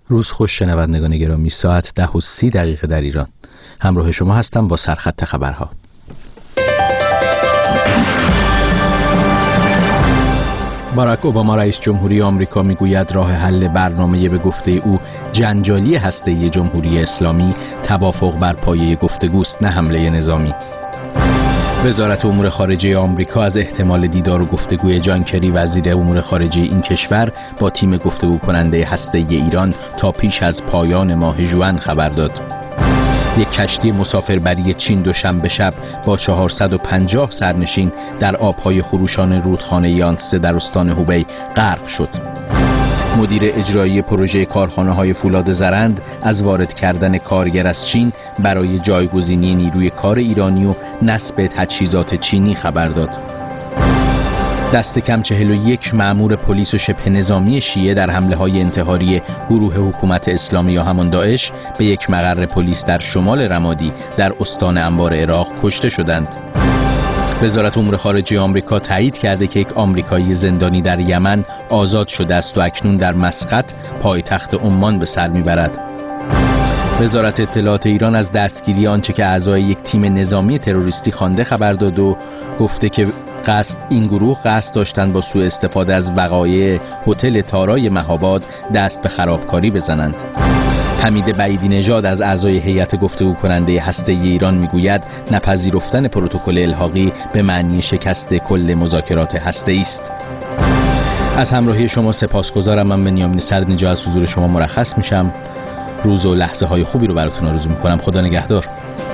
روز خوش شنوندگان گرامی، ساعت 10:30 در ایران. همراه شما هستم با سرخط خبرها. باراک اوباما رئیس جمهوری آمریکا میگوید راه حل برنامه به گفته او جنجالی هسته‌ای جمهوری اسلامی توافق بر پایه گفتگوست، نه حمله نظامی. وزارت امور خارجه آمریکا از احتمال دیدار و گفتگوی جان کری وزیر امور خارجه این کشور با تیم گفتگو کننده هسته‌ای ایران تا پیش از پایان ماه ژوئن خبر داد. یک کشتی مسافربری چین دوشنبه شب با 450 سرنشین در آبهای خروشان رودخانه یانسه در استان هوبی غرق شد. مدیر اجرایی پروژه کارخانه‌های فولاد زرند از وارد کردن کارگر از چین برای جایگزینی نیروی کار ایرانی و نصب تجهیزات چینی خبر داد. دست کم 41 مأمور پلیس و شبه نظامی شیعه در حمله‌های انتحاری گروه حکومت اسلامی یا همان داعش به یک مقر پلیس در شمال رمادی در استان انبار عراق کشته شدند. وزارت امور خارجه آمریکا تایید کرده که یک آمریکایی زندانی در یمن آزاد شده است و اکنون در مسقط پایتخت عمان به سر میبرد. وزارت اطلاعات ایران از دستگیری آنچه که اعضای یک تیم نظامی تروریستی خوانده خبر داد و گفته که این گروه قصد داشتند با سوء استفاده از وقایع هتل تارای مهاباد دست به خرابکاری بزنند. حمید بعیدی نژاد از اعضای هیئت گفتگو کننده هسته‌ای ایران میگوید نپذیرفتن پروتکل الحاقی به معنی شکست کل مذاکرات هسته‌ای است. از همراهی شما سپاسگزارم. من بنیامین سردنجا از حضور شما مرخص میشم. روز و لحظه های خوبی رو براتون آرزو میکنم. خدا نگهدار.